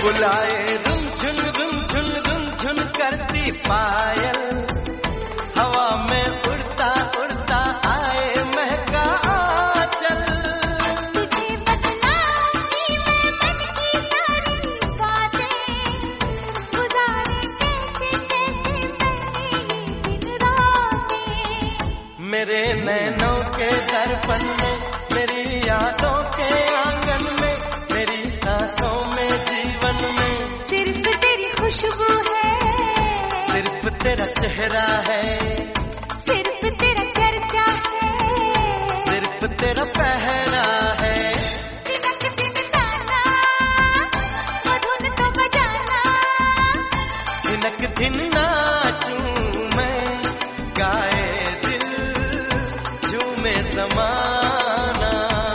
बुलाए रुम झुन करती पायल, हवा में उड़ता उड़ता आए महका आंचल। तुझे बतलाऊंगी मैं मन की सारी बातें, गुजारे कैसे कैसे मैंने ये दिन रातें। मेरे नैनों के दर्पण में, मेरी यादों के आंगन में, मेरी सांसों में, जीवन में सिर्फ तेरी खुशबू है, सिर्फ तेरा चेहरा है, सिर्फ तेरा चर्चा है, सिर्फ तेरा पहरा है। दिनक दिन गाना, मधुन तो बजाना, दिनक दिन नाचूं मैं, गाए दिल झूमे ज़माना।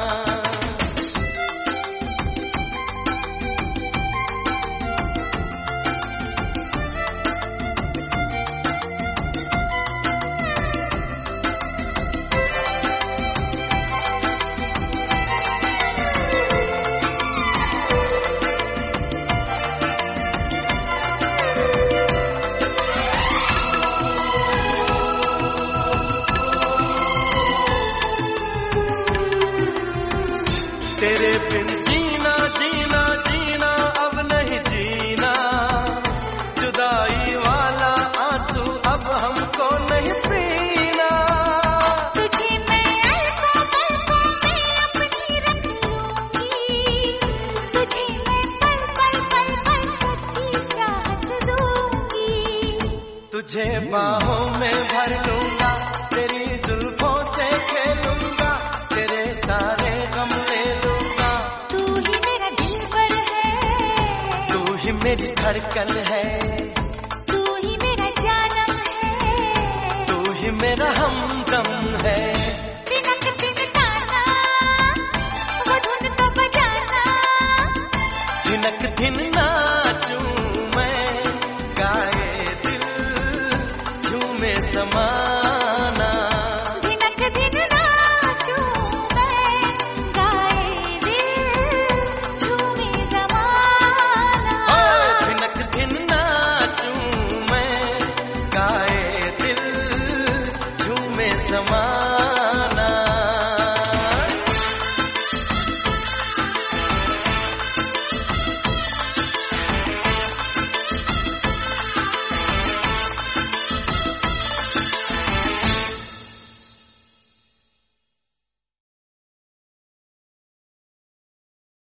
तेरे बिन जीना जीना जीना अब नहीं जीना, जुदाई वाला आंसू अब हमको नहीं पीना। तुझे मैं पलकों में अपनी रख लूंगी, तुझे मैं पल पल सच्ची चाहत दूंगी। तुझे बाहों में भर लूंगा, तेरी जुल्फों से खेलूंगा, तेरे सारे गम ले लूंगा। तू ही मेरा दिलबर है, तू ही मेरी धड़कन है, तू ही मेरा जानम है, तू ही मेरा हमदम है। दिनक दिन गाना, वो धुन तो बजाना, दिनक दिन ना